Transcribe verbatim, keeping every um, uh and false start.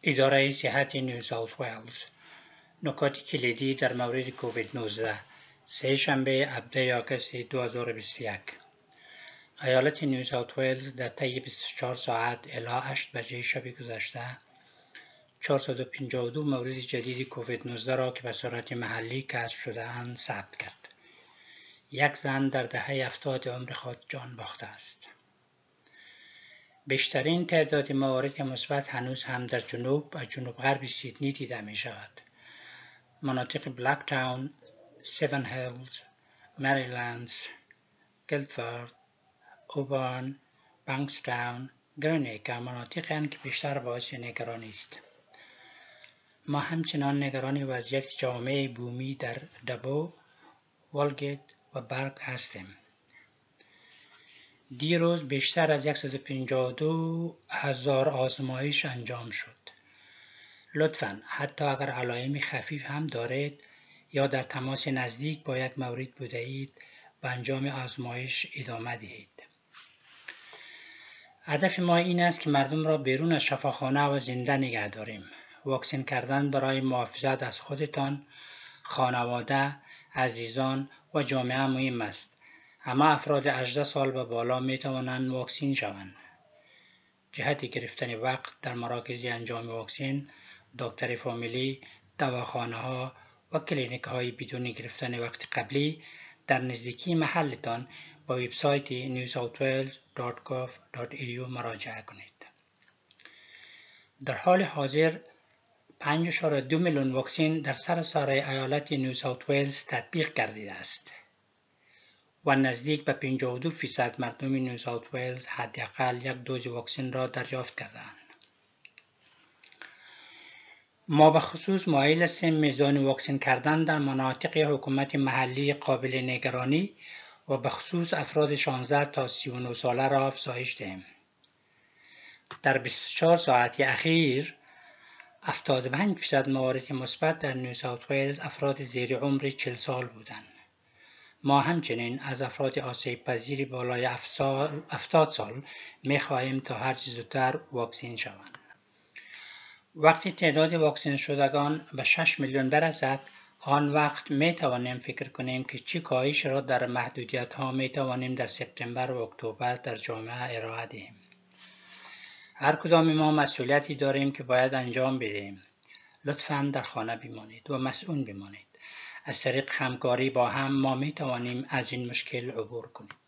اداره صحت نیو ساوت ویلز. نکات کلیدی در مورد کووید نوزده سه شنبه هفده آگوست دو هزار و بیست و یک. ایالت نیو ساوت ویلز در طی بیست و چهار ساعت الی هشت بجه شب گذشته چهارصد و پنجاه و دو مورد جدید کووید نوزده را که به صورت محلی کشف شده اند ثبت کرد. یک زن در دهه هفتاد عمر خود جان باخته است. بیشترین تعداد موارد مثبت هنوز هم در جنوب و جنوب غرب سیدنی دیده می شود. مناطق بلک تاون، سیون هیلز، مریلندز، گیلفورد، اوبرن، بانکستاون، گرینیک مناطقی هستند که بیشتر باعث نگرانی است. ما همچنان نگران وضعیت جامعه بومی در دبو، والگیت و برگ هستیم. دیروز بیشتر از صد و پنجاه و دو هزار آزمایش انجام شد. لطفاً حتی اگر علائم خفیف هم دارید یا در تماس نزدیک با یک مورد بوده اید به انجام آزمایش ادامه دهید. هدف ما این است که مردم را بیرون از شفاخانه و زنده نگه داریم. واکسن کردن برای محافظت از خودتان، خانواده، عزیزان و جامعه مهم است. همه افراد هجده سال و بالا می توانند واکسین شوند. جهت گرفتن وقت در مراکز انجام واکسن، دکتر فامیلی، دواخانه ها و کلینیک های بدون گرفتن وقت قبلی در نزدیکی محلتان با وبسایت نیو ساوت ویلز دات گاو دات ای یو مراجعه کنید. در حال حاضر پنج ممیز دو میلیون واکسن در سراسر ایالت نیو ساوت ویلز تطبیق گردیده است و نزدیک به پنجاه و دو درصد مردم نیو ساوت ویلز حداقل یک دوز واکسن را دریافت کردند. ما به خصوص مایل هستیم میزان واکسن کردن در مناطق حکومت محلی قابل نگرانی و به خصوص افراد شانزده تا سی و نه ساله را افزایش دهیم. در بیست و چهار ساعت اخیر هفتاد و پنج درصد موارد مثبت در نیو ساوت ویلز افراد زیر عمر چهل سال بودند. ما همچنین از افراد آسیب پذیر بالای هفتاد سال می خواهیم تا هر چه زودتر واکسین شوند. وقتی تعداد واکسن شدگان به شش میلیون برسد، آن وقت می توانیم فکر کنیم که چه کاهش را در محدودیت ها می توانیم در سپتامبر و اکتبر در جامعه ارائه دهیم. هر کدام ما مسئولیتی داریم که باید انجام بدهیم. لطفاً در خانه بمانید و مسئول بمانید. از طریق همکاری با هم ما می توانیم از این مشکل عبور کنیم.